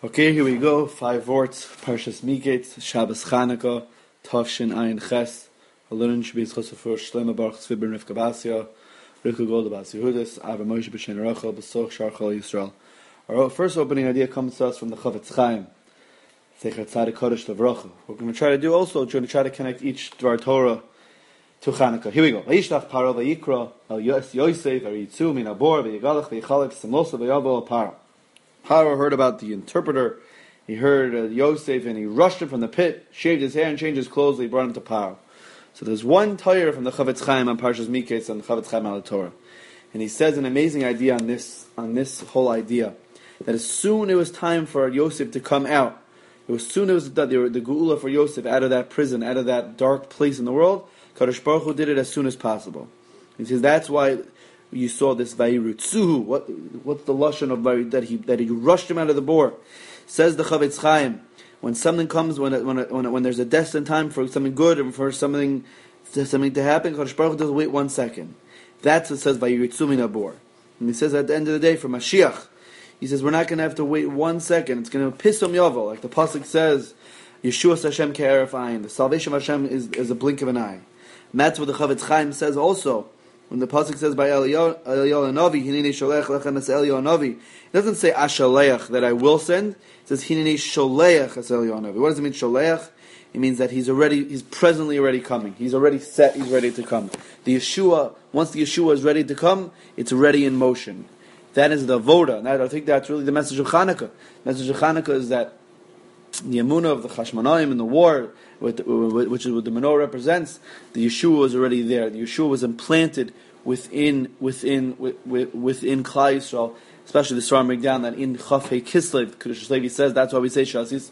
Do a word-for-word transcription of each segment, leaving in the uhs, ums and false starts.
Okay, here we go. Five words. Parshas Miketz, Shabbos Chanukah, Tavshin Ayin Ches, Halun Shabbos Chosafur, Shlema Baruch Tzvi Ben Rivka Basya, Rivka Golda Bas Yehudis, Ava Moshe B'Shen Rachel, B'Soch Shar Chol Yisrael. Our first opening idea comes to us from the Chavetz Chaim, Zecher Tzadik Kodesh Levracha. We're going to try to do also, we're going to try to connect each Dvar Torah to Chanukah. Here we go. Vayishlach Paro Vayikra, El Yosef, Vayitzu, Min Abor, Vayigalach, Vayichalek, Samosa, Vayavo, Paro. Paro heard about the interpreter. He heard uh, Yosef, and he rushed him from the pit, shaved his hair and changed his clothes. And he brought him to Paro. So there's one Torah from the Chavetz Chaim on Parshas Miketz and the Chavetz Chaim on the Torah, and he says an amazing idea on this on this whole idea that as soon it was time for Yosef to come out, it was soon it was that the, the Geula for Yosef out of that prison, out of that dark place in the world. Kadosh Baruch Hu did it as soon as possible. He says that's why you saw this Vayirutzuhu. What what's the lashon of Vayir, that he that he rushed him out of the bore? Says the Chavetz Chaim, when something comes, when it, when it, when, it, when there's a destined time for something good and for something something to happen, Kadosh Baruch Hu doesn't wait one second. That's what it says Vayirutzu min abor. And he says at the end of the day for Mashiach, he says we're not going to have to wait one second. It's going to piss him yovel, like the pasuk says, Yeshua Hashem ke'eref ayin. The salvation of Hashem is, is a blink of an eye. And that's what the Chavetz Chaim says also. When the pasuk says by Eliyahu Hanavi, Hineni Sholech Lechem Es Eliyahu Hanavi, it doesn't say Ashaleach that I will send. It says Hineni Sholeach Es Eliyahu Hanavi. What does it mean Sholeach? It means that he's already, he's presently already coming. He's already set. He's ready to come. The Yeshua, once the Yeshua is ready to come, it's already in motion. That is the Voda. And I think that's really the message of Chanukah. The message of Chanukah is that the Emunah of the Chashmonaim in the war, which is what the menorah represents, the Yeshua was already there. The Yeshua was implanted within within within Klal Yisrael, especially the Sfarim bring down that in Chafei Kislev, Kodesh Levi says that's why we say Shasis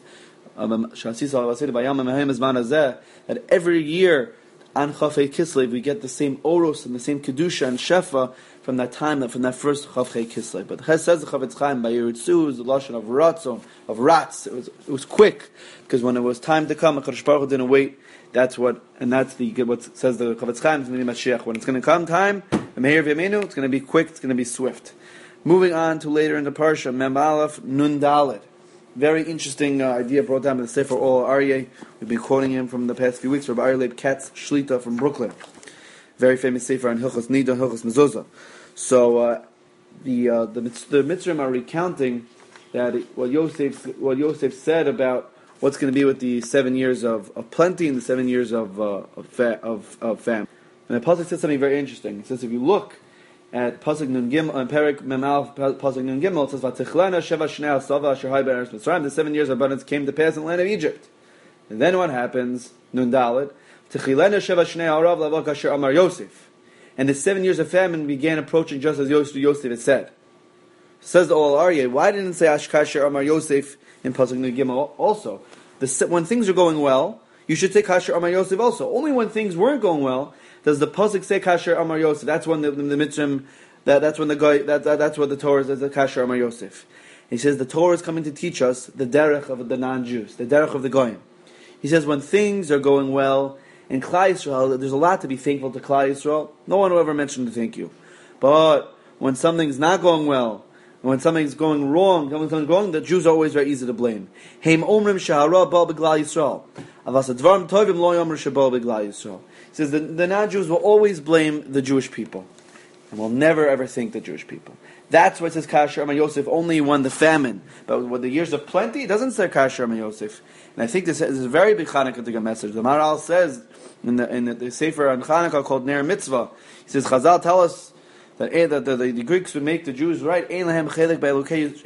that every year on Chafei Kislev we get the same Oros and the same Kedusha and Shefa from that time, from that first Chafei Kislev. But Ches says the Chavetz Chaim by Yeritzu is the lashon of Ratzon, of Ratz. It was it was quick because when it was time to come, HaKadosh Baruch Hu didn't wait. That's what, and that's the what says the Chavetz Chaim is going to be Mashiach. When it's going to come time, the Meir V'Yamenu, it's going to be quick. It's going to be swift. Moving on to later in the parsha, Mem Aleph Nun Dalet. Very interesting uh, idea brought down by the Sefer Or Aryeh. We've been quoting him from the past few weeks. Rabbi Aryeh Leib Katz Shlita from Brooklyn. Very famous Sefer on Hilchos Nida, Hilchos Mezuzah. So uh, the uh, the the Mitzrayim are recounting that it, what Yosef what Yosef said about what's going to be with the seven years of, of plenty and the seven years of uh, of, fa- of of famine. And the pasuk says something very interesting. It says if you look at pasuk Nun Gimel and Perek Memal pasuk Nun Gimel, it says Vatichlana Sheva Shnei Asava Asher Hai Be'eretz Mitzrayim. The seven years of abundance came to pass in the land of Egypt. And then what happens? Nun Dalet Tichilena Sheva Shnei Harav Lavok Asher Amar Yosef. And the seven years of famine began approaching just as Yosef, Yosef had said. Says the Ol Aryeh, why didn't it say Ashkasher Amar Yosef in pasuk Nun Gimel also? The, when things are going well, you should say Kasher Amar Yosef also. Only when things weren't going well does the pasuk say Kasher Amar Yosef. That's when the, the, the Mitzrayim, that, that's when the guy, that, that, that's what the Torah says, the Kasher Amar Yosef. He says the Torah is coming to teach us the derech of the non-Jews, the derech of the Goyim. He says when things are going well in Klal Yisrael, there's a lot to be thankful to Klal Yisrael. No one will ever mention to thank you. But when something's not going well, when something's going wrong, when something's wrong, the Jews are always very easy to blame. Heim omrim shahara bal beglal Yisrael. Avas advarim tovim lo yomru shebal beglal Yisrael. He says the, the non-Jews will always blame the Jewish people, and will never ever thank the Jewish people. That's why it says Kasher Amar Yosef only when the famine. But with the years of plenty, it doesn't say Kasher Amar Yosef. And I think this is a very big Chanukah message. The Maharal says in the in the, the Sefer on Chanukah called Ner Mitzvah, he says Chazal tell us that the, the, the, the Greeks would make the Jews right. Ein lahem chelik b'Elokei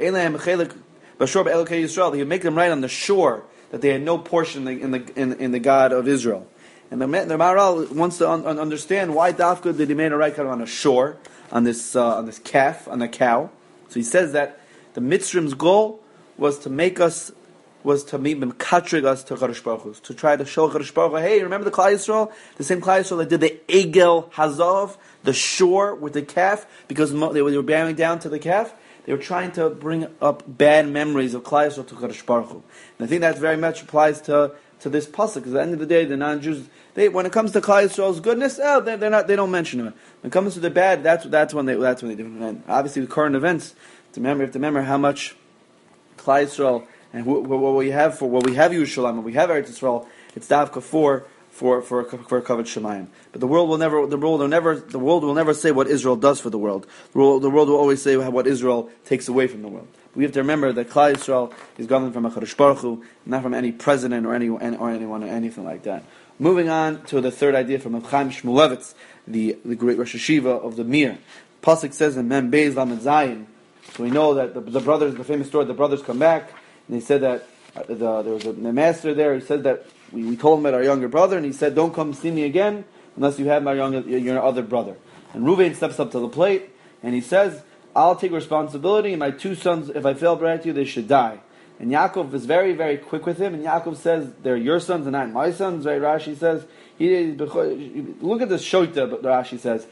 b'shor b'Elokei Yisrael. They would make them right on the shore that they had no portion in the in the, in, in the God of Israel. And the, the Maharal wants to un, understand why Dafka did he make a right kind of on a shore, on this uh, on this calf, on the cow. So he says that the Mitzrayim's goal was to make us, was to make them katrig us to Kadosh Baruch Hu, to try to show Kadosh Baruch Hu, hey, remember the Klal Yisrael, the same Klal Yisrael that did the Egel Hazav, the shore with the calf, because they were bowing down to the calf. They were trying to bring up bad memories of Klal Yisrael to Kadosh Baruch Hu. And I think that very much applies to to this pasuk, because at the end of the day, the non-Jews, they, when it comes to Klal Yisrael's goodness, oh, they're, they're not, they don't mention it. When it comes to the bad, that's that's when they that's when they do. And obviously, the current events, to remember, you have to remember how much Klal Yisrael And what, what we have for what we have Yerushalayim, what we have Eretz Yisrael, it's davka for for for for Kavod Shemayim. But the world will never the world will never the world will never say what Israel does for the world. The world, the world will always say what Israel takes away from the world. But we have to remember that Klal Yisrael is governed from a Kadosh Baruch Hu, not from any president or any or anyone or anything like that. Moving on to the third idea from Chaim Shmulevitz, the the great Rosh Hashiva of the Mir. Pasuk says in Mem Beis Lamed Zayin. So we know that the, the brothers, the famous story, the brothers come back and they said that uh, the, there was a the master there. He said that we, we told him about our younger brother, and he said, "Don't come see me again unless you have my younger your other brother." And Reuven steps up to the plate and he says, "I'll take responsibility, and my two sons, if I fail to you, they should die." And Yaakov is very, very quick with him, and Yaakov says, "They're your sons and not my sons." Right? Rashi says, he, look at this shota, but Rashi says,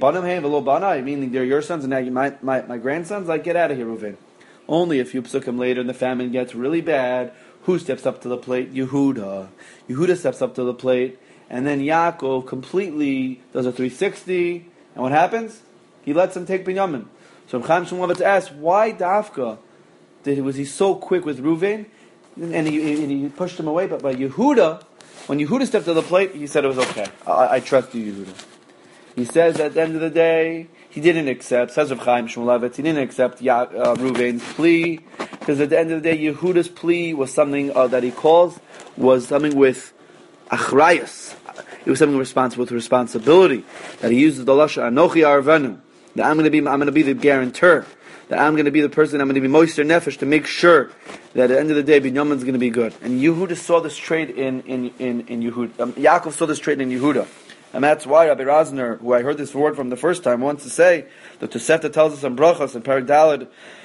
meaning they're your sons and now my, my, my grandsons. Like, get out of here, Reuven. Only a few psukim later, and the famine gets really bad. Who steps up to the plate? Yehuda. Yehuda steps up to the plate, and then Yaakov completely does a three sixty, and what happens? He lets him take Binyamin. So Chaim Shmulevitz asks, why Dafka did was he so quick with Reuven, and he, and he pushed him away? But by Yehuda, when Yehuda stepped to the plate, he said it was okay. I, I trust you, Yehuda. He says at the end of the day, he didn't accept, says Rav Chaim Shmulevitz, he didn't accept ya, uh, Reuven's plea, because at the end of the day, Yehuda's plea was something uh, that he calls, was something with achrayas. It was something responsible with responsibility. That he uses the lashon anochi arvanu. That I'm going to be, I'm going to be the guarantor. That I'm going to be the person, I'm going to be moister nefesh to make sure that at the end of the day, Binyamin's going to be good. And Yehuda saw this trait in in in, in Yehuda. Um, Yaakov saw this trait in Yehuda. And that's why Rabbi Razner, who I heard this word from the first time, wants to say that Tosefta tells us in Brachos and Perek Daled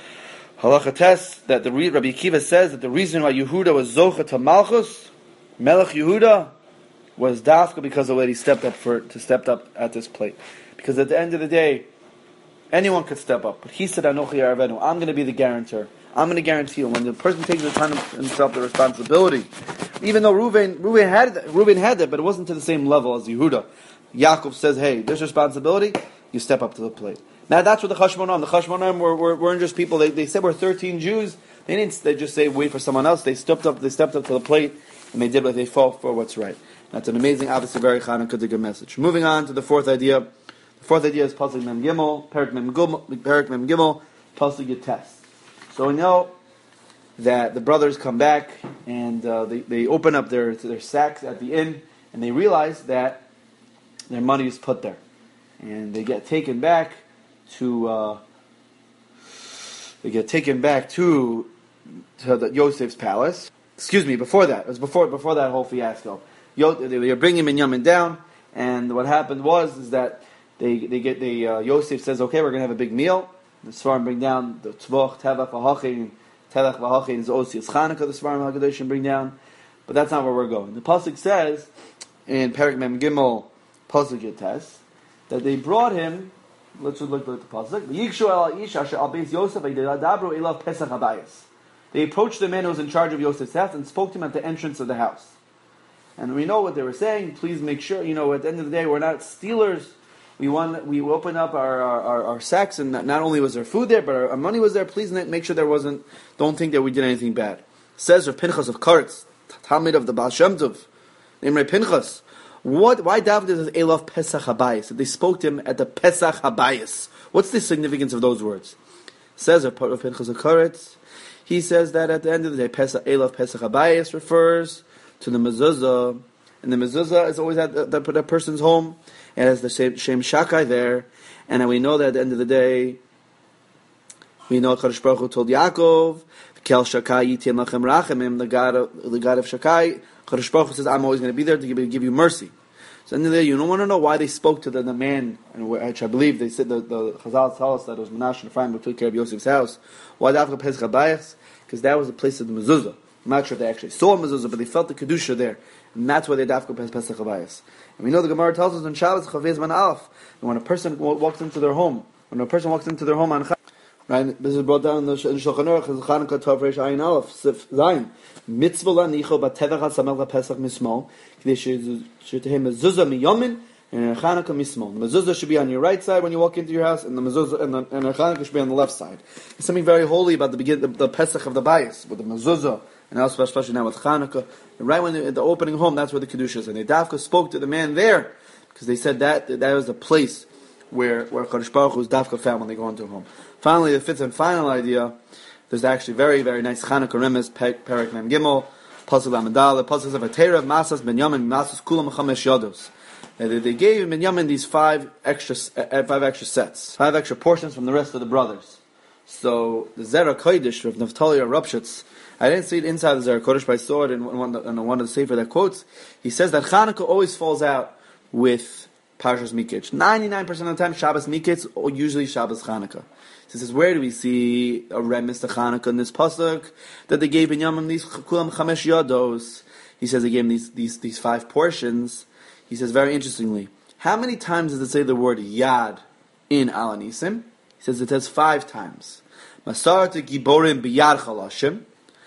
Halacha Tes that the Rabbi Akiva says that the reason why Yehuda was Zocha to Malchus, Melech Yehuda, was Dafka because of what he stepped up for to stepped up at this plate. Because at the end of the day, anyone could step up, but he said, "Anochi Arvenu, I'm going to be the guarantor. I'm going to guarantee you." When the person takes the time himself the responsibility, even though Reuven, Reuven had Reuven had that, but it wasn't to the same level as Yehuda. Yaakov says, "Hey, there's responsibility. You step up to the plate." Now that's what the Chashmonaim. The Chashmonaim were, were, weren't just people. They, they said we're thirteen Jews. They didn't. They just say wait for someone else. They stepped up. They stepped up to the plate, and they did what they fought for what's right. That's an amazing, obviously very Chanukah message. Moving on to the fourth idea. The fourth idea is Pasuk Mem Gimel, Perek Mem Gimel, Perek Mem Gimel, Pasuk Yates. So we know that the brothers come back and uh, they, they open up their their sacks at the inn, and they realize that their money is put there, and they get taken back to uh, they get taken back to to the Yosef's palace. Excuse me, before that, it was before before that whole fiasco. Yo, they were bringing Binyamin down, and what happened was is that they they get the uh, Yosef says, okay, we're going to have a big meal. The Svarim bring down the Tzvoch, Tevach, V'Hachin. Tevach, V'Hachin is Osias Chanukah, the Svarim HaKadoshim bring down. But that's not where we're going. The Pasuk says, in Perek Mem Gimel, Pasuk Yates, that they brought him, let's just look at the Pasuk, Yikshu el Ish Asher al Beis Yosef V'Yidadabru Elav Pesach Habayis. They approached the man who was in charge of Yosef's house and spoke to him at the entrance of the house. And we know what they were saying. Please make sure, you know, at the end of the day, we're not stealers. We want, we open up our, our, our sacks, and not, not only was there food there, but our, our money was there. Please make sure there wasn't, don't think that we did anything bad. Says Rav Pinchas of Karetz, Talmid of the Baal Shem Tov, named Rav Pinchas. What, why David is Elav Pesach Habayis? They spoke to him at the Pesach Habayis. What's the significance of those words? Says Rav Pinchas of Karetz, he says that at the end of the day, Pesach, Elav Pesach Habayis refers to the mezuzah, and the mezuzah is always at the, the, the person's home. It has the Shem Shakai there, and then we know that at the end of the day, we know Kadosh Baruch Hu told Yaakov, "Kel Shakai yitim lachem rachamim," the God of the God of Shakai. Kadosh Baruch Hu says, "I'm always going to be there to give, give you mercy." So at the end of the day, you don't want to know why they spoke to the, the man, which I believe they said the, the Chazal tell us that it was Menashe and Ephraim who took care of Yosef's house. Why Dafka Pesach Habayis? Because that was the place of the mezuzah. I'm not sure if they actually saw a mezuzah, but they felt the kedusha there, and that's why they Dafka Pesach Habayis. And we know the Gemara tells us in Shabbos Chavez Man Alf, that when a person walks into their home, when a person walks into their home on Chag, right? This is brought down in the Shulchan Aruch as Chanukah Tov Reish Ayin Aleph Sif Zayin Mitzvah Lanicho Batevach HaSamel LaPesach Mismol K'dei Shetehem Mezuzah Miyomin and Chanukah Mismol. The mezuzah should be on your right side when you walk into your house, and the mezuzah and the and the Chanukah should be on the left side. There's something very holy about the begin the, the Pesach of the Bayis with the mezuzah and also especially now with Hanukkah. And right when they're at the opening home, that's where the Kedusha is. And they Dafka spoke to the man there, because they said that that was the place where where Kadosh Baruch Hu's Dafka found when they go into home. Finally, the fifth and final idea, there's actually very, very nice Hanukkah Remes, Perek Mem Gimel, Pasuk Lamadal, Pasuk of Atera, Masas, Benyamin, Masas, Kulam, Chamesh Yodos. They, they gave Benyamin these five extra, uh, five extra sets, five extra portions from the rest of the brothers. So the Zera Kodesh of Naphtali or Rupshitz, I didn't see it inside the Zera Kodesh, but I saw it in one, in one of the Sefer that quotes. He says that Hanukkah always falls out with Parshas Miketz. ninety-nine percent of the time, Shabbos Miketz, or usually Shabbos Hanukkah. He says, where do we see a remes to Hanukkah in this pasuk that they gave Binyamin these kulam chamesh yados? He says they gave him these these these five portions. He says very interestingly, how many times does it say the word yad in Al Anisim? He says it says five times. Masarat giborim biyad chalashim,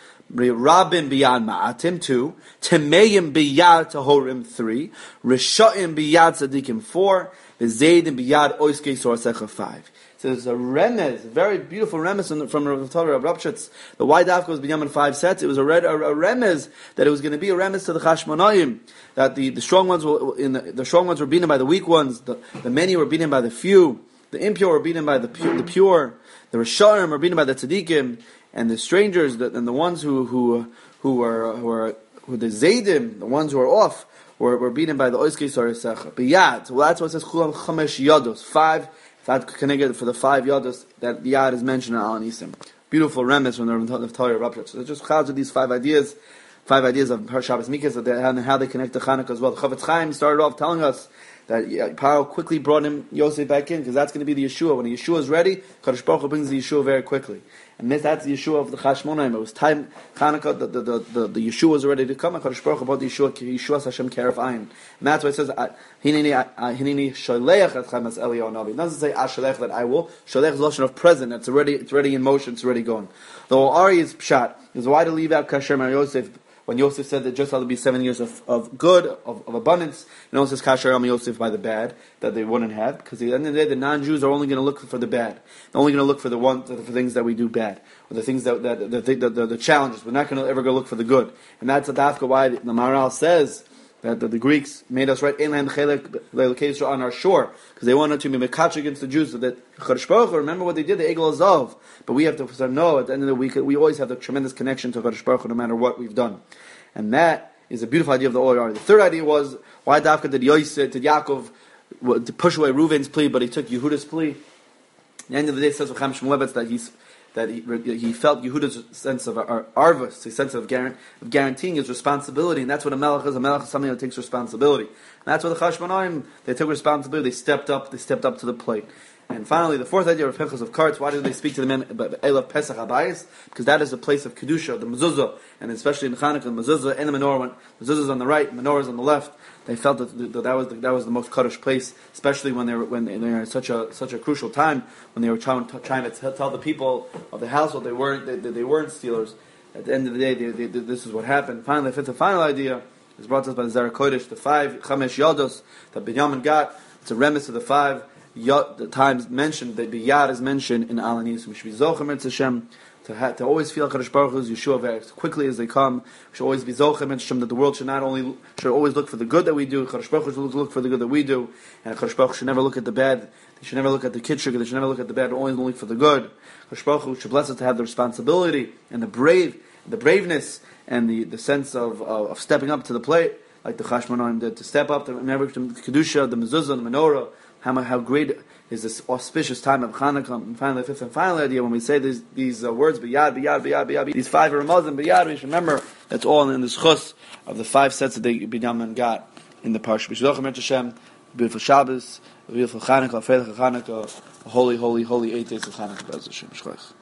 rabim biyad ma'atim two, temeyim biyad tahorim three, rishaim biyad tzadikim four, v'zeidim biyad oiskei sorsecha five. So there's a remez, a very beautiful remez from, from Rav Torah of Rapshitz. The why dafka was Binyamin five sets. It was a, red, a, a remez that it was going to be a remez to the Chashmonayim, that the, the strong ones were in the, the strong ones were beaten by the weak ones. The, the many were beaten by the few. The impure were beaten by the pure. The, pure. the Rishonim were beaten by the tzaddikim, and the strangers, the, and the ones who who who were who were who the zaydim, the ones who are off, were, were beaten by the oiskei saresecha. Biyad. So that's what it says. Chulam chamesh yados. Five. That connected for the five yados that the yad is mentioned in Al Anisim. Beautiful remes from the Torah Rapshitz. So just chaz with these five ideas, five ideas of Shabbos Miketz and how they connect to Hanukkah as well. The Chavetz Chaim started off telling us that Paro quickly brought him Yosef back in because that's going to be the Yeshua. When the Yeshua is ready, Kadosh Baruch Hu brings the Yeshua very quickly. And this, that's the Yeshua of the Chashmonaim. It was time Hanukkah, the the, the, the, the Yeshua was ready to come, and Kadosh Baruch Hu brought the Yeshua, Yeshua Hashem Keref Ayin. And that's why it says, Hineni Hineni Sholech Etchem as Eliyahu Navi. It doesn't say Ashalech that I will. Sholech is lotion of present. It's already it's already in motion. It's already going. The Ari is pshat. Is why to leave out Kasher Mar Yosef when Yosef said that just ought to be seven years of, of good, of, of abundance. And also says Kasher Am Yosef by the bad that they wouldn't have, because at the end of the day, the non-Jews are only going to look for the bad. They're only going to look for the one for things that we do bad, or the things that, that the, the, the, the challenges. We're not going to ever go look for the good, and that's the dafka why the Maharal says that the, the Greeks made us write Ein Chelek on our shore, because they wanted to be mekatch against the Jews. So that Kadosh Baruch Hu, remember what they did, the Egel Azov. But we have to know at the end of the week, we always have the tremendous connection to Kadosh Baruch Hu, no matter what we've done, and that is a beautiful idea of the Or. The third idea was why dafka did Yosef, did Yaakov to push away Reuven's plea, but he took Yehuda's plea. At the end of the day, it says with Chaim Shmulevitz that he's that he, he felt Yehuda's sense of arvus, a sense of, guarant, of guaranteeing his responsibility, and that's what a melech is. A melech is something that takes responsibility, and that's what the Chashmonaim, they took responsibility. They stepped up. They stepped up to the plate. And finally, the fourth idea of Pinchas of Karts. Why did they speak to the men about Elav Pesach Habayis? Because that is the place of kedusha, the mezuzah, and especially in Chanukah, the mezuzah and the menorah. When mezuzah is on the right, menorah is on the left. They felt that that was the, that was the most kaddish place, especially when they were when they were at such a such a crucial time when they were trying, trying to tell the people of the household they weren't they, they weren't stealers. At the end of the day, they, they, this is what happened. Finally, the fifth and final idea is brought to us by the Zera Kodesh, the five chamesh yados that Binyamin got. It's a remes of the five. Yod, the times mentioned, the Biyad is mentioned in Al Anisim. We should be Zochem Etz Hashem, to, ha, to always feel Kadosh Baruch Hu's Yeshua very quickly as they come. We should always be Zochem Etz Hashem, that the world should not only, should always look for the good that we do, Kadosh Baruch Hu should look for the good that we do, and Kadosh Baruch Hu should never look at the bad, they should never look at the kitchuk, they should never look at the bad, always look for the good. Kadosh Baruch Hu should bless us to have the responsibility, and the brave, the braveness, and the, the sense of, of, of stepping up to the plate, like the Chashmonaim did, to step up to the Kedusha, the Mezuzah, the Menorah, how, how great is this auspicious time of Chanukah. And finally, the fifth and final idea, when we say these, these uh, words, biyad, biyad, biyad, biyad, these five are Muslim, biyad, we should remember that's all in this chus of the five sets that the Binyamin got in the Parsha. B'shidochem et Hashem, beautiful Shabbos, beautiful Chanukah, Freilich Chanukah, a holy, holy, holy eight days of Chanukah.